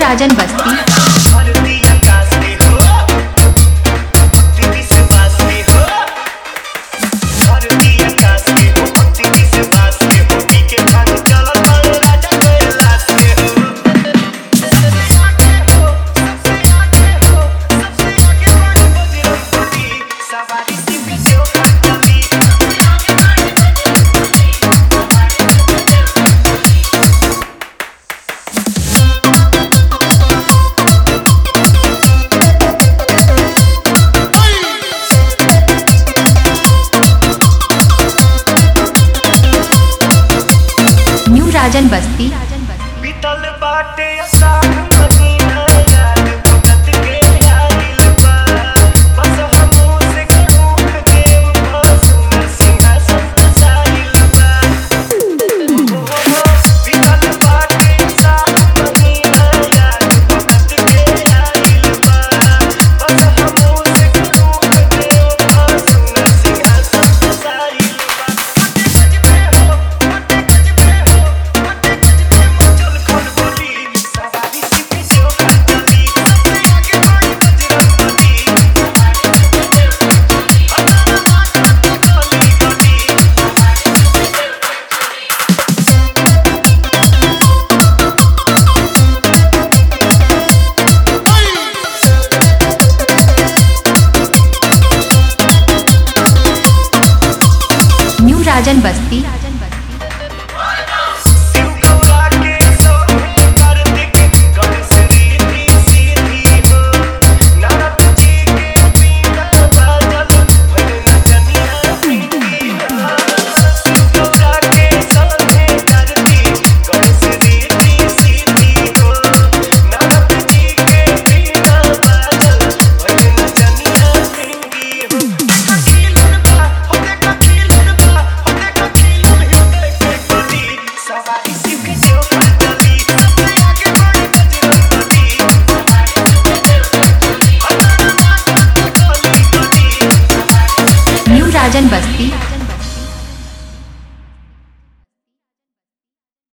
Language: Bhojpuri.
राजन बस्ती। राजन बस्ती। बीतल बाटे आषाढ़ महीना याद भगत के आइल बा बस हमहू से रूठ के सुंदर सिंहासन सजाइल बा। बीतल बाटे आषाढ़ महीना याद भगत के आइल बा बस हमहू से रूठ के सुंदर सिंहासन सजाइल बा। राजन बस्ती।